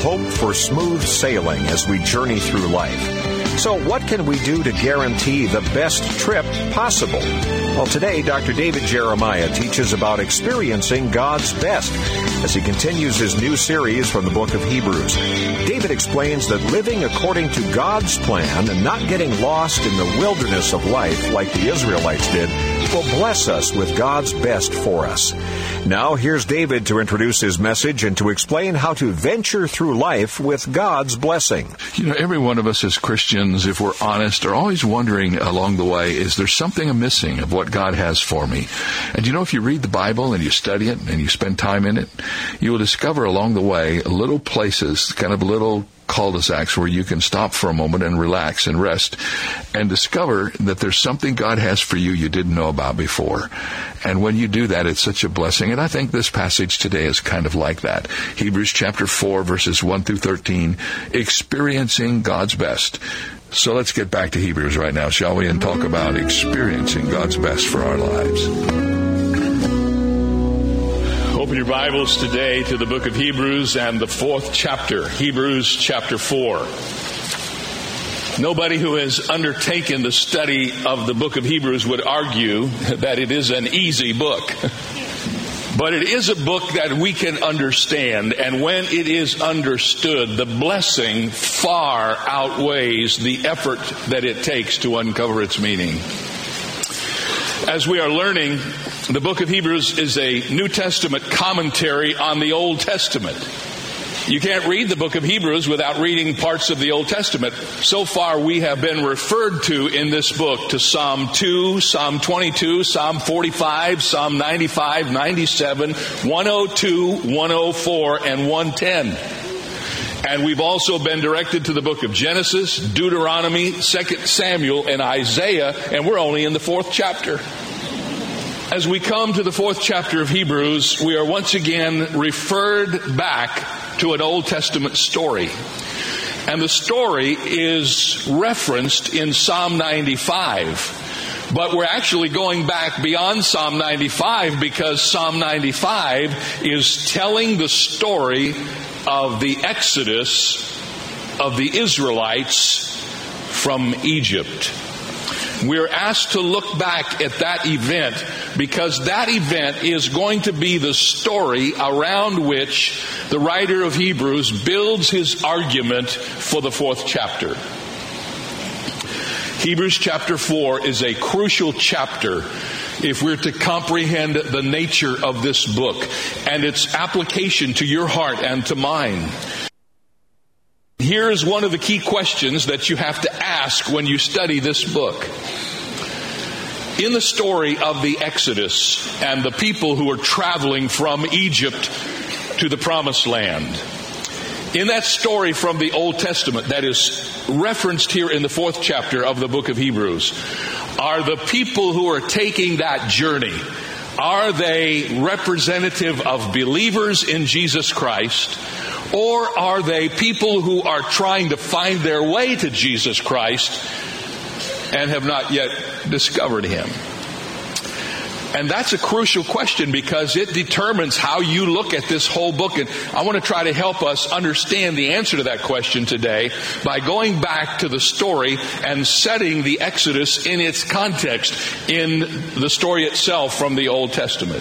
hope for smooth sailing as we journey through life. So what can we do to guarantee the best trip possible? Well, today, Dr. David Jeremiah teaches about experiencing God's best as he continues his new series from the book of Hebrews. David explains that living according to God's plan and not getting lost in the wilderness of life like the Israelites did will bless us with God's best for us. Now, here's David to introduce his message and to explain how to venture through life with God's blessing. You know, every one of us as Christians, if we're honest, are always wondering along the way, is there something I'm missing of what God has for me? And you know, if you read the Bible and you study it and you spend time in it, you will discover along the way little places, kind of little cul-de-sacs where you can stop for a moment and relax and rest and discover that there's something God has for you you didn't know about before. And when you do that, it's such a blessing. And I think this passage today is kind of like that. Hebrews chapter 4, verses 1 through 13, experiencing God's best. So let's get back to Hebrews right now, shall we, and talk about experiencing God's best for our lives. Open your Bibles today to the book of Hebrews and the fourth chapter, Hebrews chapter 4. Nobody who has undertaken the study of the book of Hebrews would argue that it is an easy book. But it is a book that we can understand, and when it is understood, the blessing far outweighs the effort that it takes to uncover its meaning. As we are learning, the book of Hebrews is a New Testament commentary on the Old Testament. You can't read the book of Hebrews without reading parts of the Old Testament. So far, we have been referred to in this book to Psalm 2, Psalm 22, Psalm 45, Psalm 95, 97, 102, 104, and 110. And we've also been directed to the book of Genesis, Deuteronomy, 2 Samuel, and Isaiah, and we're only in the fourth chapter. As we come to the fourth chapter of Hebrews, we are once again referred back to an Old Testament story. And the story is referenced in Psalm 95. But we're actually going back beyond Psalm 95 because Psalm 95 is telling the story of the exodus of the Israelites from Egypt. We're asked to look back at that event because that event is going to be the story around which the writer of Hebrews builds his argument for the fourth chapter. Hebrews chapter 4 is a crucial chapter if we're to comprehend the nature of this book and its application to your heart and to mine. Here's one of the key questions that you have to ask when you study this book. In the story of the Exodus and the people who are traveling from Egypt to the Promised Land, in that story from the Old Testament that is referenced here in the fourth chapter of the book of Hebrews, are the people who are taking that journey, are they representative of believers in Jesus Christ, or are they people who are trying to find their way to Jesus Christ and have not yet discovered Him? And that's a crucial question because it determines how you look at this whole book. And I want to try to help us understand the answer to that question today by going back to the story and setting the Exodus in its context in the story itself from the Old Testament.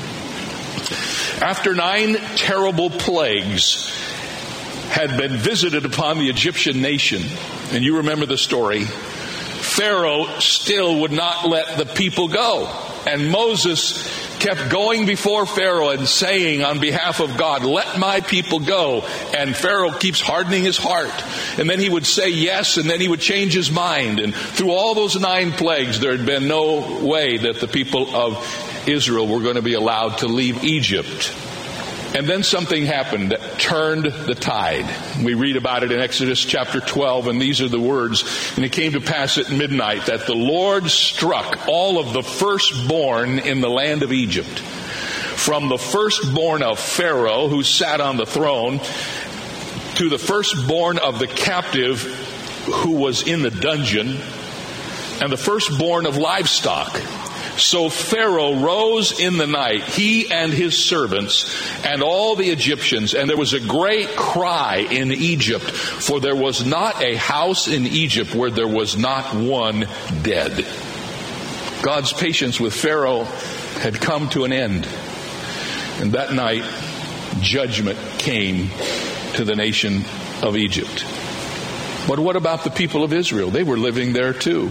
After 9 terrible plagues had been visited upon the Egyptian nation, and you remember the story, Pharaoh still would not let the people go. And Moses kept going before Pharaoh and saying on behalf of God, "Let my people go." And Pharaoh keeps hardening his heart. And then he would say yes, and then he would change his mind. And through all those 9 plagues, there had been no way that the people of Israel were going to be allowed to leave Egypt. And then something happened that turned the tide. We read about it in Exodus chapter 12, and these are the words. "And it came to pass at midnight that the Lord struck all of the firstborn in the land of Egypt, from the firstborn of Pharaoh, who sat on the throne, to the firstborn of the captive who was in the dungeon, and the firstborn of livestock, So Pharaoh rose in the night, he and his servants, and all the Egyptians, and there was a great cry in Egypt, for there was not a house in Egypt where there was not one dead. God's patience with Pharaoh had come to an end. And that night, judgment came to the nation of Egypt. But what about the people of Israel? They were living there too.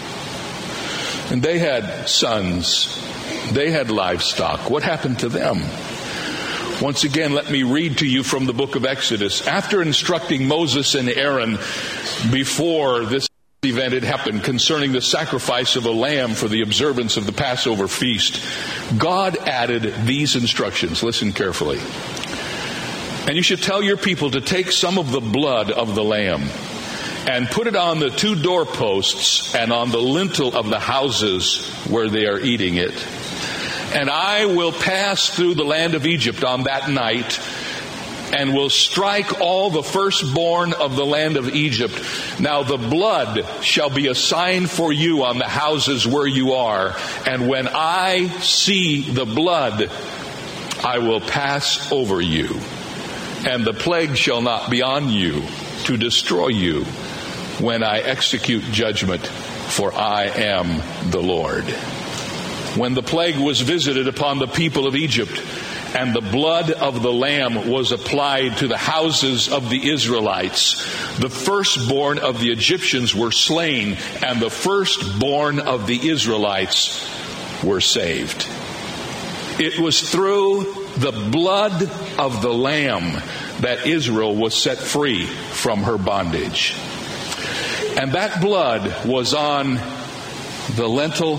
And they had sons. They had livestock. What happened to them? Once again, let me read to you from the book of Exodus. After instructing Moses and Aaron before this event had happened concerning the sacrifice of a lamb for the observance of the Passover feast, God added these instructions. Listen carefully. And you should tell your people to take some of the blood of the lamb and put it on the 2 doorposts and on the lintel of the houses where they are eating it. And I will pass through the land of Egypt on that night and will strike all the firstborn of the land of Egypt. Now the blood shall be a sign for you on the houses where you are. And when I see the blood, I will pass over you. And the plague shall not be on you to destroy you when I execute judgment, for I am the Lord. When the plague was visited upon the people of Egypt, and the blood of the lamb was applied to the houses of the Israelites, the firstborn of the Egyptians were slain, and the firstborn of the Israelites were saved. It was through the blood of the lamb that Israel was set free from her bondage. And that blood was on the lintel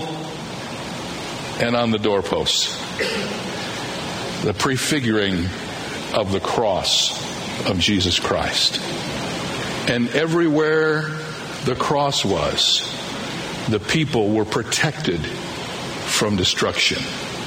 and on the doorposts. The prefiguring of the cross of Jesus Christ. And everywhere the cross was, the people were protected from destruction.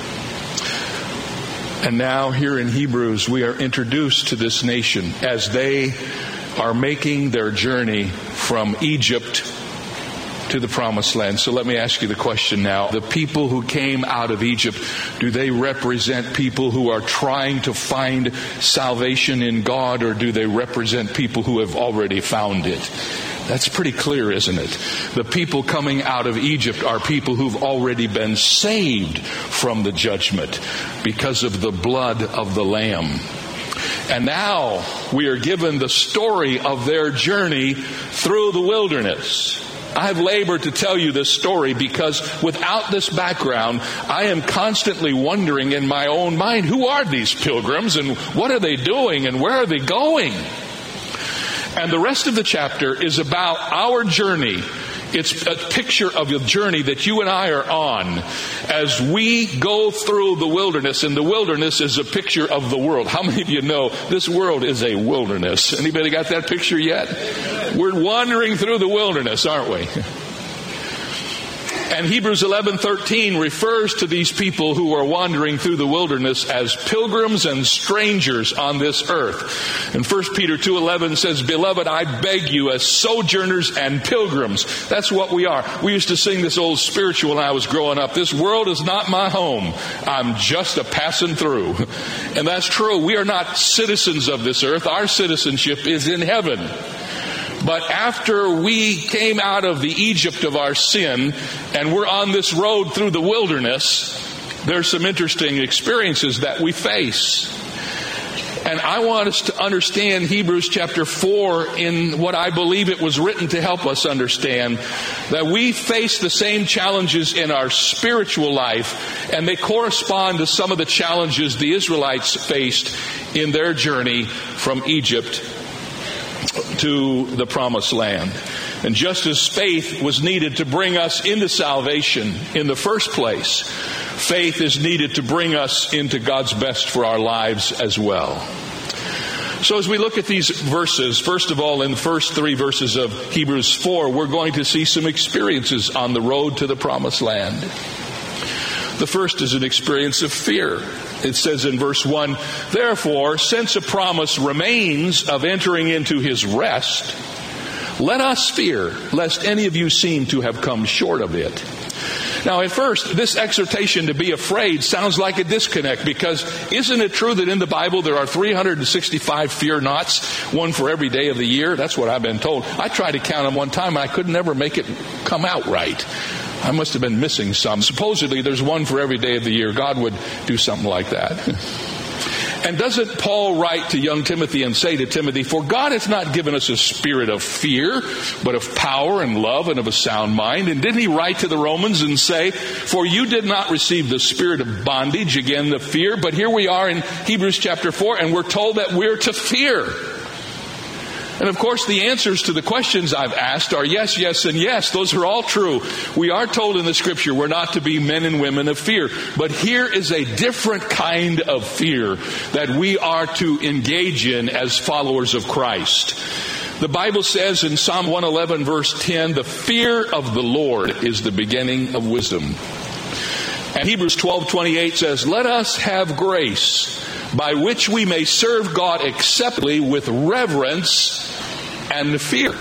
And now here in Hebrews, we are introduced to this nation as they are making their journey from Egypt to the promised land. So let me ask you the question now. The people who came out of Egypt, do they represent people who are trying to find salvation in God, or do they represent people who have already found it? That's pretty clear, isn't it? The people coming out of Egypt are people who've already been saved from the judgment because of the blood of the Lamb. And now we are given the story of their journey through the wilderness. I've labored to tell you this story because without this background, I am constantly wondering in my own mind, who are these pilgrims and what are they doing and where are they going? And the rest of the chapter is about our journey. It's a picture of a journey that you and I are on as we go through the wilderness. And the wilderness is a picture of the world. How many of you know this world is a wilderness? Anybody got that picture yet? We're wandering through the wilderness, aren't we? And Hebrews 11:13 refers to these people who are wandering through the wilderness as pilgrims and strangers on this earth. And 1 Peter 2:11 says, "Beloved, I beg you as sojourners and pilgrims." That's what we are. We used to sing this old spiritual when I was growing up. This world is not my home. I'm just a passing through. And that's true. We are not citizens of this earth. Our citizenship is in heaven. But after we came out of the Egypt of our sin and we're on this road through the wilderness, there's some interesting experiences that we face. And I want us to understand Hebrews chapter 4 in what I believe it was written to help us understand that we face the same challenges in our spiritual life, and they correspond to some of the challenges the Israelites faced in their journey from Egypt to the promised land. And just as faith was needed to bring us into salvation in the first place, faith is needed to bring us into God's best for our lives as well. So as we look at these verses, first of all, in the first 3 verses of Hebrews 4, we're going to see some experiences on the road to the promised land. The first is an experience of fear. It says in verse 1, "Therefore, since a promise remains of entering into his rest, let us fear, lest any of you seem to have come short of it." Now, at first, this exhortation to be afraid sounds like a disconnect, because isn't it true that in the Bible there are 365 fear nots, one for every day of the year? That's what I've been told. I tried to count them one time, and I could never make it come out right. I must have been missing some. Supposedly, there's one for every day of the year. God would do something like that. And doesn't Paul write to young Timothy and say to Timothy, "For God hath not given us a spirit of fear, but of power and love and of a sound mind." And didn't he write to the Romans and say, "For you did not receive the spirit of bondage," again the fear, but here we are in Hebrews chapter 4, and we're told that we're to fear. And of course, the answers to the questions I've asked are yes, yes, and yes. Those are all true. We are told in the Scripture we're not to be men and women of fear. But here is a different kind of fear that we are to engage in as followers of Christ. The Bible says in Psalm 111, verse 10, "The fear of the Lord is the beginning of wisdom." And Hebrews 12:28 says, "Let us have grace by which we may serve God acceptably with reverence and fear."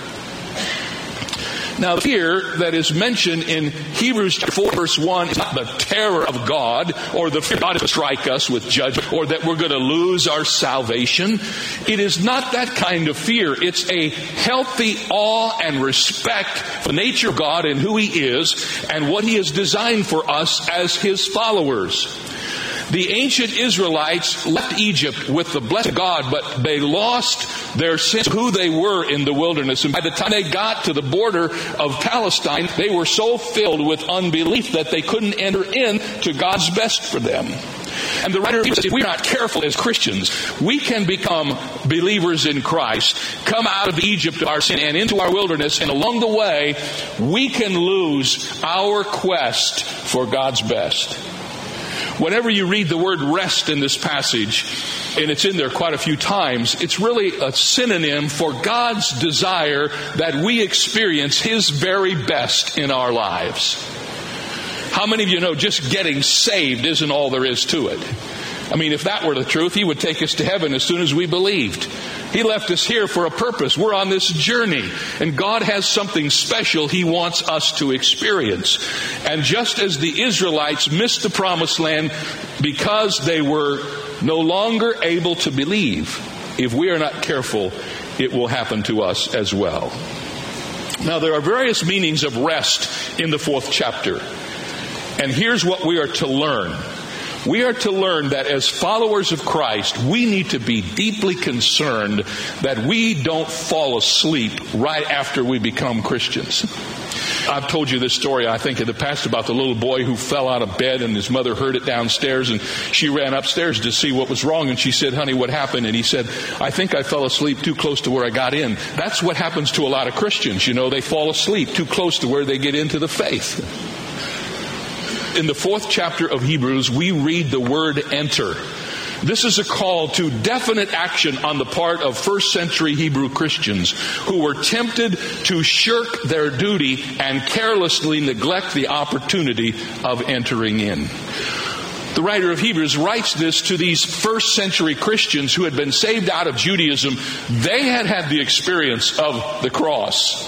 Now, the fear that is mentioned in Hebrews 4, verse 1 is not the terror of God, or the fear God is to strike us with judgment, or that we're going to lose our salvation. It is not that kind of fear. It's a healthy awe and respect for the nature of God and who He is and what He has designed for us as His followers. The ancient Israelites left Egypt with the blessed God, but they lost their sense of who they were in the wilderness. And by the time they got to the border of Palestine, they were so filled with unbelief that they couldn't enter into God's best for them. And the writer says, if we're not careful as Christians, we can become believers in Christ, come out of Egypt of our sin and into our wilderness, and along the way, we can lose our quest for God's best. Whenever you read the word rest in this passage, and it's in there quite a few times, it's really a synonym for God's desire that we experience His very best in our lives. How many of you know just getting saved isn't all there is to it? I mean, if that were the truth, He would take us to heaven as soon as we believed. He left us here for a purpose. We're on this journey, and God has something special He wants us to experience. And just as the Israelites missed the promised land because they were no longer able to believe, if we are not careful, it will happen to us as well. Now, there are various meanings of rest in the 4th chapter. And here's what we are to learn. We are to learn that as followers of Christ, we need to be deeply concerned that we don't fall asleep right after we become Christians. I've told you this story, I think, in the past about the little boy who fell out of bed and his mother heard it downstairs, and she ran upstairs to see what was wrong, and she said, "Honey, what happened?" And he said, "I think I fell asleep too close to where I got in." That's what happens to a lot of Christians. You know, they fall asleep too close to where they get into the faith. In the 4th chapter of Hebrews, we read the word enter. This is a call to definite action on the part of first century Hebrew Christians who were tempted to shirk their duty and carelessly neglect the opportunity of entering in. The writer of Hebrews writes this to these first century Christians who had been saved out of Judaism. They had had the experience of the cross.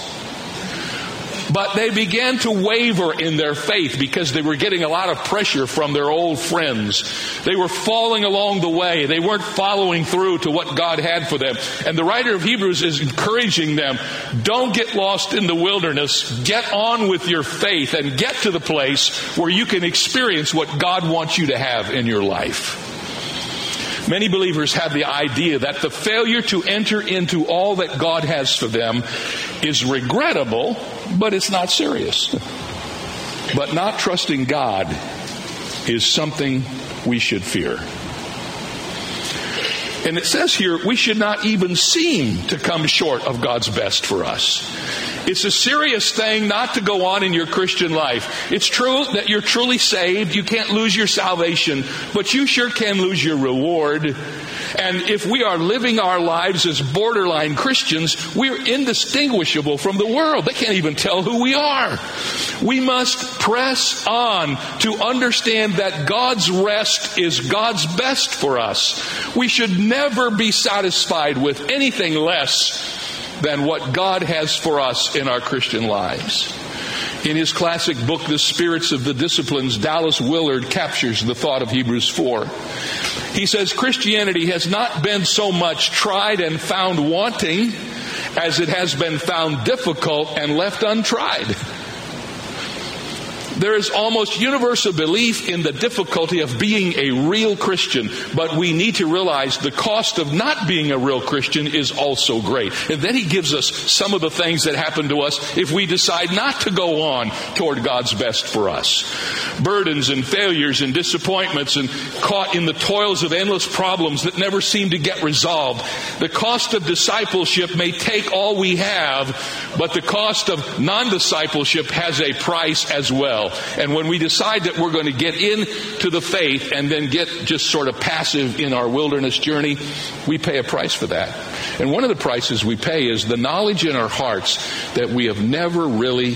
But they began to waver in their faith because they were getting a lot of pressure from their old friends. They were falling along the way. They weren't following through to what God had for them. And the writer of Hebrews is encouraging them, don't get lost in the wilderness. Get on with your faith and get to the place where you can experience what God wants you to have in your life. Many believers have the idea that the failure to enter into all that God has for them is regrettable, but it's not serious. But not trusting God is something we should fear. And it says here, we should not even seem to come short of God's best for us. It's a serious thing not to go on in your Christian life. It's true that you're truly saved. You can't lose your salvation, but you sure can lose your reward. And if we are living our lives as borderline Christians, we're indistinguishable from the world. They can't even tell who we are. We must press on to understand that God's rest is God's best for us. We should never be satisfied with anything less than what God has for us in our Christian lives. In his classic book, The Spirits of the Disciplines, Dallas Willard captures the thought of Hebrews 4. He says, Christianity has not been so much tried and found wanting as it has been found difficult and left untried. There is almost universal belief in the difficulty of being a real Christian, but we need to realize the cost of not being a real Christian is also great. And then he gives us some of the things that happen to us if we decide not to go on toward God's best for us. Burdens and failures and disappointments and caught in the toils of endless problems that never seem to get resolved. The cost of discipleship may take all we have, but the cost of non-discipleship has a price as well. And when we decide that we're going to get into the faith and then get just sort of passive in our wilderness journey, we pay a price for that. And one of the prices we pay is the knowledge in our hearts that we have never really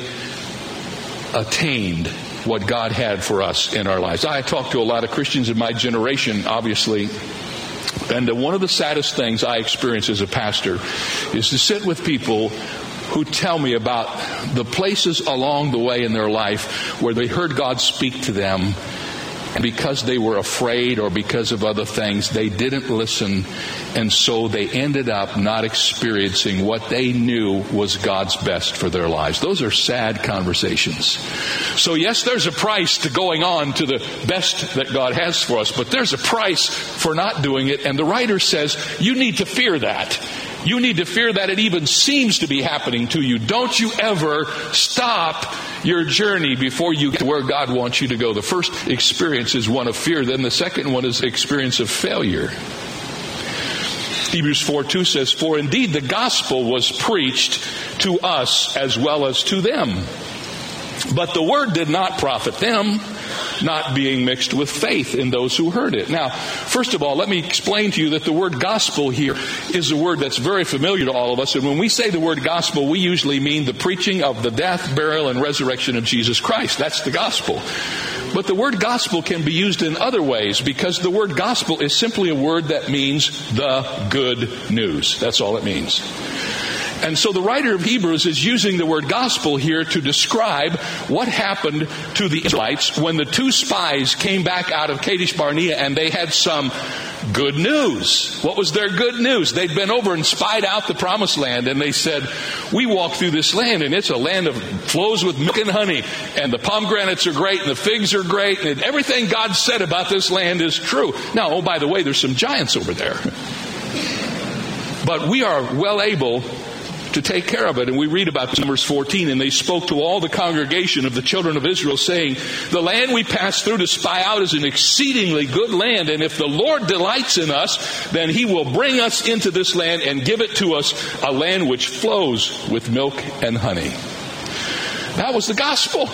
attained what God had for us in our lives. I talk to a lot of Christians in my generation, obviously, and one of the saddest things I experience as a pastor is to sit with people who tell me about the places along the way in their life where they heard God speak to them, and because they were afraid or because of other things, they didn't listen, and so they ended up not experiencing what they knew was God's best for their lives. Those are sad conversations. So yes, there's a price to going on to the best that God has for us, but there's a price for not doing it, and the writer says you need to fear that. You need to fear that it even seems to be happening to you. Don't you ever stop your journey before you get to where God wants you to go. The first experience is one of fear. Then the second one is the experience of failure. Hebrews 4:2 says, For indeed the gospel was preached to us as well as to them. But the word did not profit them, not being mixed with faith in those who heard it. Now, first of all, let me explain to you that the word gospel here is a word that's very familiar to all of us. And when we say the word gospel, we usually mean the preaching of the death, burial, and resurrection of Jesus Christ. That's the gospel. But the word gospel can be used in other ways, because the word gospel is simply a word that means the good news. That's all it means. And so the writer of Hebrews is using the word gospel here to describe what happened to the Israelites when the two spies came back out of Kadesh Barnea and they had some good news. What was their good news? They'd been over and spied out the promised land, and they said, we walked through this land and it's a land that flows with milk and honey, and the pomegranates are great and the figs are great, and everything God said about this land is true. Now, oh, by the way, there's some giants over there. But we are well able to take care of it. And we read about Numbers 14, and they spoke to all the congregation of the children of Israel, saying, the land we passed through to spy out is an exceedingly good land, and if the Lord delights in us, then he will bring us into this land and give it to us, a land which flows with milk and honey. That was the gospel.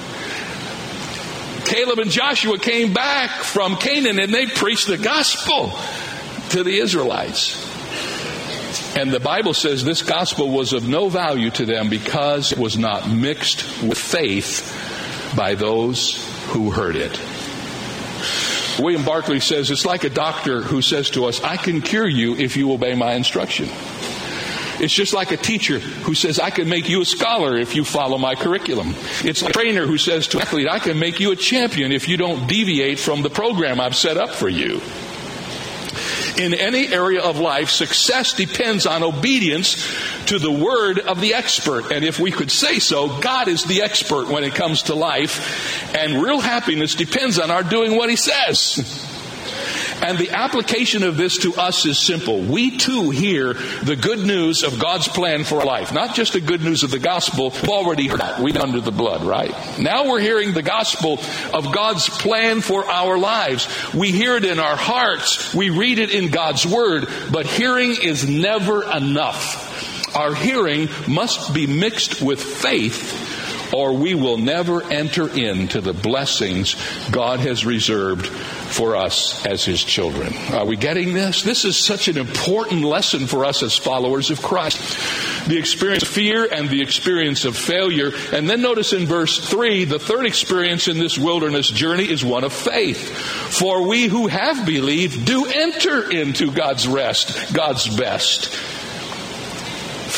Caleb and Joshua came back from Canaan and they preached the gospel to the Israelites. And the Bible says this gospel was of no value to them because it was not mixed with faith by those who heard it. William Barclay says it's like a doctor who says to us, I can cure you if you obey my instruction. It's just like a teacher who says, I can make you a scholar if you follow my curriculum. It's like a trainer who says to an athlete, I can make you a champion if you don't deviate from the program I've set up for you. In any area of life, success depends on obedience to the word of the expert. And if we could say so, God is the expert when it comes to life. And real happiness depends on our doing what he says. And the application of this to us is simple. We too hear the good news of God's plan for our life. Not just the good news of the gospel. We've already heard that. We've under the blood, right? Now we're hearing the gospel of God's plan for our lives. We hear it in our hearts. We read it in God's word. But hearing is never enough. Our hearing must be mixed with faith, or we will never enter into the blessings God has reserved for us as his children. Are we getting this? This is such an important lesson for us as followers of Christ. The experience of fear and the experience of failure. And then notice in verse 3, the third experience in this wilderness journey is one of faith. For we who have believed do enter into God's rest, God's best.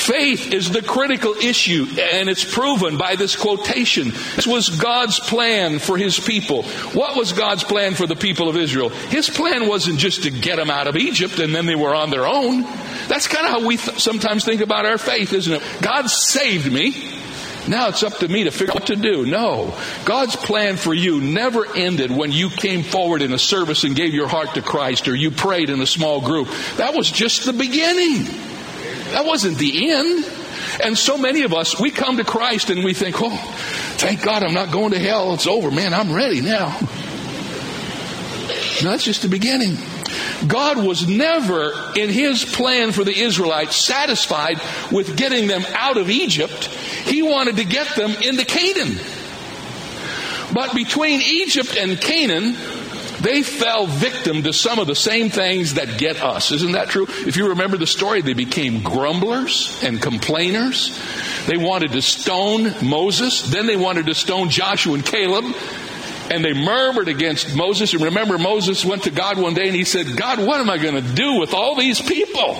Faith is the critical issue, and it's proven by this quotation. This was God's plan for His people. What was God's plan for the people of Israel? His plan wasn't just to get them out of Egypt and then they were on their own. That's kind of how we sometimes think about our faith, isn't it? God saved me. Now it's up to me to figure out what to do. No. God's plan for you never ended when you came forward in a service and gave your heart to Christ, or you prayed in a small group. That was just the beginning. That wasn't the end. And so many of us, we come to Christ and we think, oh, thank God I'm not going to hell. It's over, man. I'm ready now. No, that's just the beginning. God was never, in His plan for the Israelites, satisfied with getting them out of Egypt. He wanted to get them into Canaan. But between Egypt and Canaan, they fell victim to some of the same things that get us. Isn't that true? If you remember the story, they became grumblers and complainers. They wanted to stone Moses. Then they wanted to stone Joshua and Caleb. And they murmured against Moses. And remember, Moses went to God one day and he said, God, what am I going to do with all these people?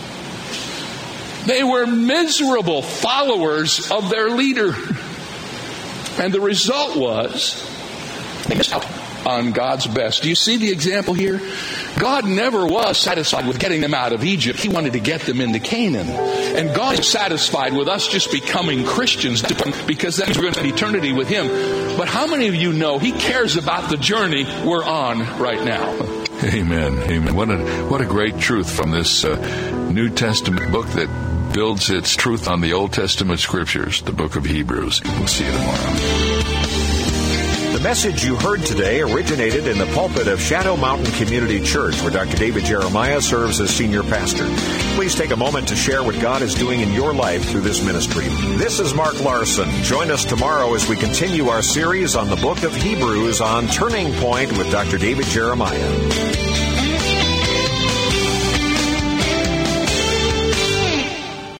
They were miserable followers of their leader. And the result was they missed out on God's best. Do you see the example here? God never was satisfied with getting them out of Egypt. He wanted to get them into Canaan. And God is satisfied with us just becoming Christians because that means we're going to spend eternity with Him. But how many of you know He cares about the journey we're on right now? Amen. Amen. What a great truth from this New Testament book that builds its truth on the Old Testament scriptures, the book of Hebrews. We'll see you tomorrow. The message you heard today originated in the pulpit of Shadow Mountain Community Church, where Dr. David Jeremiah serves as senior pastor. Please take a moment to share what God is doing in your life through this ministry. This is Mark Larson. Join us tomorrow as we continue our series on the book of Hebrews on Turning Point with Dr. David Jeremiah.